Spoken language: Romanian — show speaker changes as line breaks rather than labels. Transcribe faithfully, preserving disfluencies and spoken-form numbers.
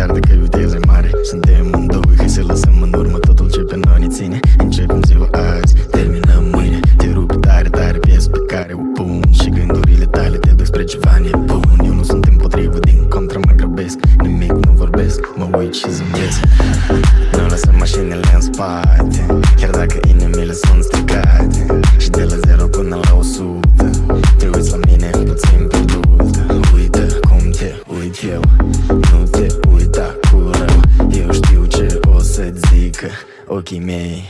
chiar dacă viteza e mare. Suntem în doi, hai să lăsăm în urmă totul ce pe noi ne ține. Începem ziua azi, terminăm mâine. Te rupi tare, tare piesă pe care o pun și gândurile tale te duc spre ceva nebun. Eu nu sunt împotrivă, din contră mă grăbesc. Nimic nu vorbesc, mă uit și zâmbesc. Nu lăsăm mașinile în spate, chiar dacă inimile sunt stricate. Și de la zero până la o sută te uiți la mine puțin pierdută. Uită cum te uit eu, nu te uita cu rău. Eu știu ce o să zică ochii mei.